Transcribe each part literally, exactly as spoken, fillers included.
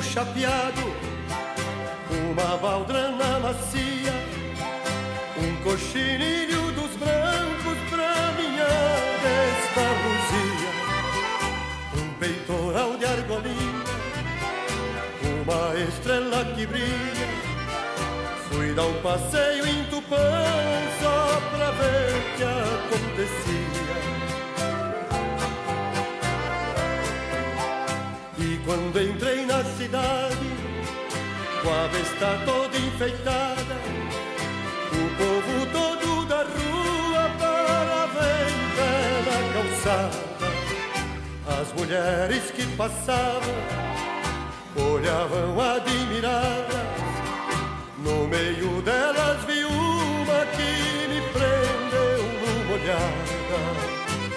chapeado, uma baldrana macia, um cochininho dos brancos pra minha destarruzia, um peitoral de argolinha, uma estrela que brilha. Fui dar um passeio em Tupã só pra ver o que acontecia. E quando entrei na cidade, com a besta toda enfeitada, o povo todo da rua parava em pé na calçada. As mulheres que passavam olhavam admiradas. No meio delas vi uma que me prendeu numa olhada.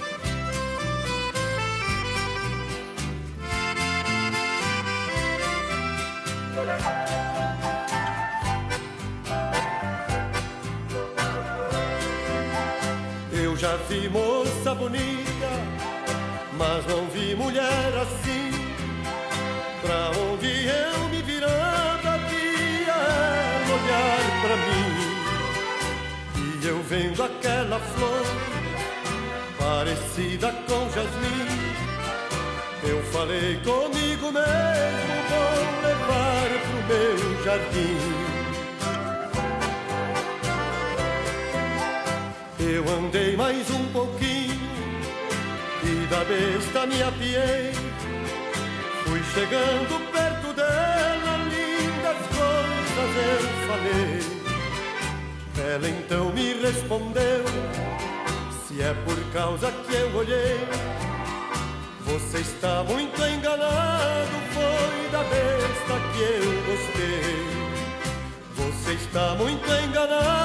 Eu já vi moça bonita, mas não vi mulher assim. Pra onde eu me virava via ela olhar pra mim. E eu vendo aquela flor parecida com jasmim, eu falei comigo mesmo, vou levar pro meu jardim. Eu andei mais um pouquinho e da besta me apiei. Fui chegando perto dela, lindas coisas eu falei. Ela então me respondeu, se é por causa que eu olhei, você está muito enganado, foi da besta que eu gostei. Você está muito enganado,